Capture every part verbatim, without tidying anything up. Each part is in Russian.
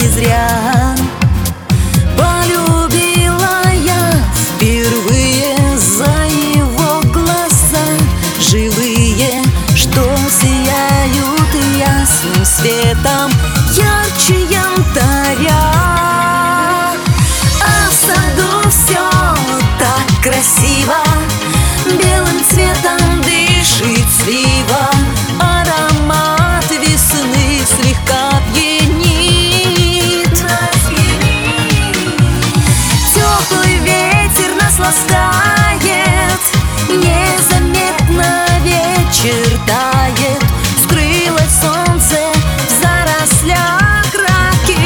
не зря. Полюбила я впервые за его глаза, живые, что сияют ясным светом, ярче янтаря. А в саду все так красиво, белым цветом дышит слива, аромат весны слегка пьянит. Теплый ветер нас ласкает, незаметно вечер тает, скрылось солнце в зарослях ракит.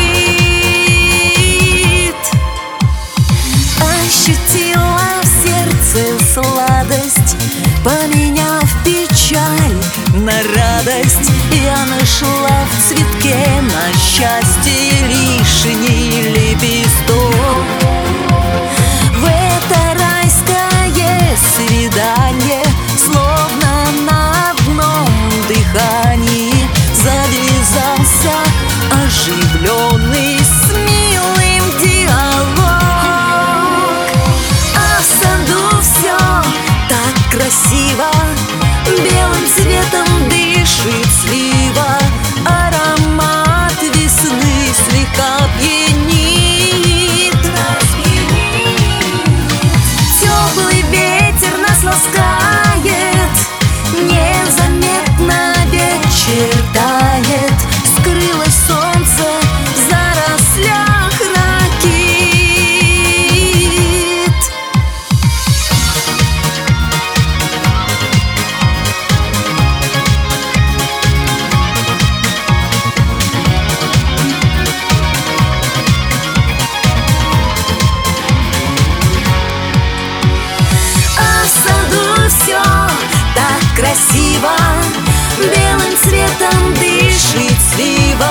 Ощутила в сердце сладость, поменяв печаль на радость. Я нашла в цветке на счастье лишний лепесток. В это райское свидание, словно на одном дыхании, завязался оживленный с милым диалог. А в саду все так красиво, белым цветом дышит слива, аромат весны слегка пьянит. Теплый ветер нас ласкает, незаметно вечер тает, скрылось солнце в зарослях ракит. Красиво, белым цветом дышит слива,